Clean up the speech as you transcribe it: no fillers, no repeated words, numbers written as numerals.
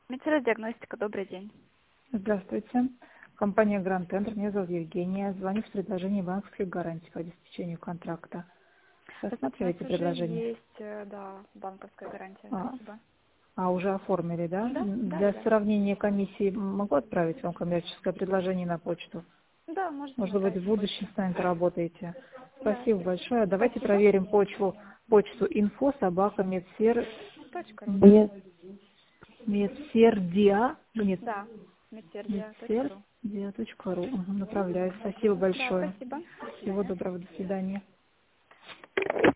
Медсервис диагностика, добрый день. Здравствуйте. Компания Grand Tender. Меня зовут Евгения. Звоню с предложением банковских гарантий по обеспечению контракта. У нас Рассматриваете уже предложение? есть, да, банковская гарантия, А, спасибо. уже оформили, да? Да, да, Для да. сравнения комиссии могу отправить вам коммерческое предложение на почту? Да, можете Может быть, направить в на почту. будущем с нами поработаете. Да. Спасибо большое. Давайте Спасибо. проверим почту info@medser .ру, да. мед- медсердиа нет, Да, медсервис.ру. медсердиа.ру. Направляю. Спасибо Да, большое. спасибо. До Всего свидания. доброго. До свидания.